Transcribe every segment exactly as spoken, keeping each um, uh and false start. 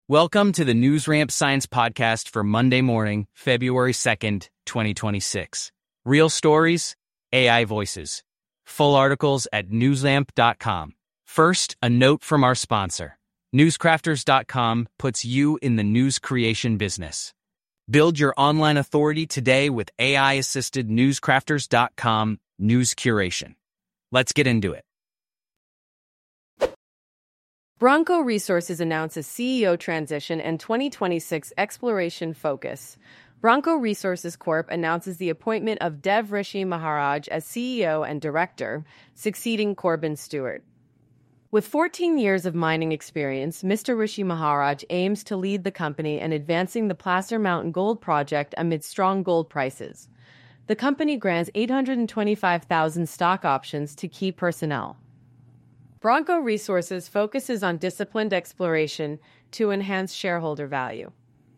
Welcome to the NewsRamp Science Podcast for Monday morning, February second, twenty twenty-six. Real stories, A I voices. Full articles at newsramp dot com. First, a note from our sponsor. newscrafters dot com puts you in the news creation business. Build your online authority today with A I-assisted newscrafters dot com news curation. Let's get into it. Bronco Resources announces C E O transition and twenty twenty-six exploration focus. Bronco Resources Corp announces the appointment of Dev Rishi Maharaj as C E O and director, succeeding Corbin Stewart. With fourteen years of mining experience, Mister Rishi Maharaj aims to lead the company in advancing the Placer Mountain Gold Project amid strong gold prices. The company grants eight hundred twenty-five thousand stock options to key personnel. Bronco Resources focuses on disciplined exploration to enhance shareholder value.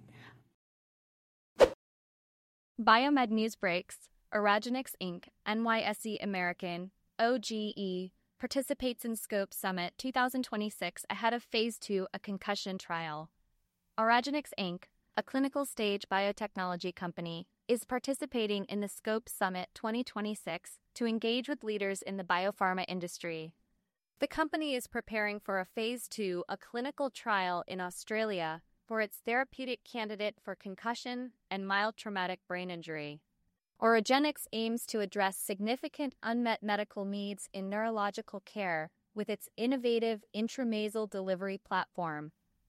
Biomed News Breaks, Oragenics Incorporated, N Y S E American, O G E, participates in SCOPE Summit twenty twenty-six ahead of Phase two, a concussion trial. Oragenics Incorporated, a clinical stage biotechnology company, is participating in the SCOPE Summit twenty twenty-six to engage with leaders in the biopharma industry. The company is preparing for a Phase two, a clinical trial in Australia, for its therapeutic candidate for concussion and mild traumatic brain injury. Oragenics aims to address significant unmet medical needs in neurological care with its innovative intranasal delivery platform.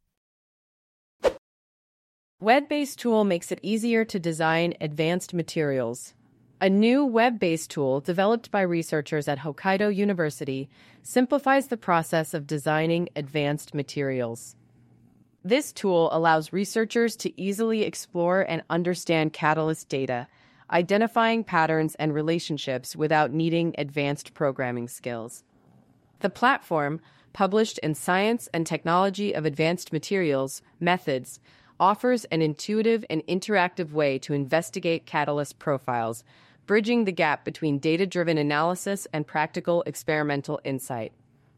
Web-based tool makes it easier to design advanced materials. A new web-based tool developed by researchers at Hokkaido University simplifies the process of designing advanced materials. This tool allows researchers to easily explore and understand catalyst data, identifying patterns and relationships without needing advanced programming skills. The platform, published in Science and Technology of Advanced Materials, Methods, offers an intuitive and interactive way to investigate catalyst profiles, bridging the gap between data-driven analysis and practical experimental insight.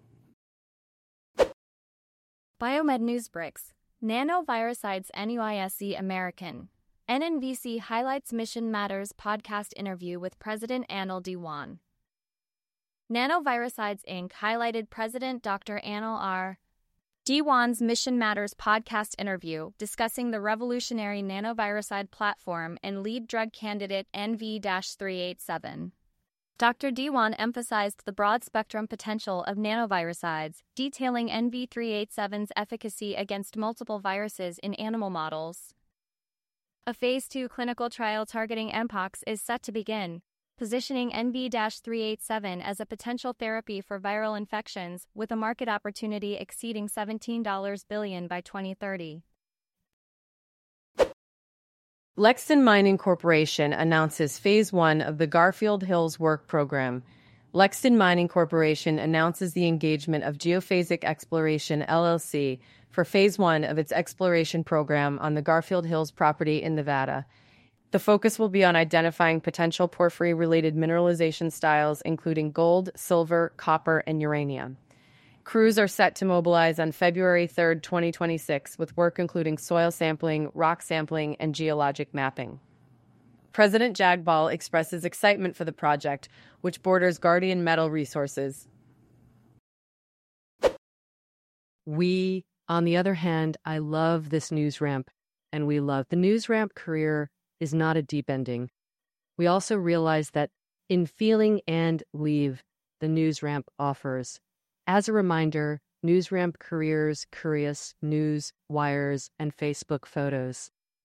Biomed News Breaks, Nanoviricides N Y S E American. N N V C highlights Mission Matters podcast interview with President Anil Dewan. Nanoviricides Incorporated highlighted President Doctor Anil R. Dewan's Mission Matters podcast interview discussing the revolutionary nanoviricide platform and lead drug candidate N V three eighty-seven. Doctor Dewan emphasized the broad-spectrum potential of nanoviricides, detailing N V three eighty-seven's efficacy against multiple viruses in animal models. A Phase two clinical trial targeting mpox is set to begin, positioning N V three eighty-seven as a potential therapy for viral infections with a market opportunity exceeding seventeen billion dollars by twenty thirty. Lexington Mining Corporation announces Phase one of the Garfield Hills Work Program. Lexington Mining Corporation announces the engagement of Geophasic Exploration L L C for Phase one of its exploration program on the Garfield Hills property in Nevada. The focus will be on identifying potential porphyry-related mineralization styles, including gold, silver, copper, and uranium. Crews are set to mobilize on February third, twenty twenty-six, with work including soil sampling, rock sampling, and geologic mapping. President Jagbal expresses excitement for the project, which borders Guardian Metal Resources. We, on the other hand, I love this news ramp, and we love the news ramp career is not a deep ending. We also realize that in feeling and leave, the news ramp offers. As a reminder, NewsRamp careers, curious, news, wires, and Facebook photos.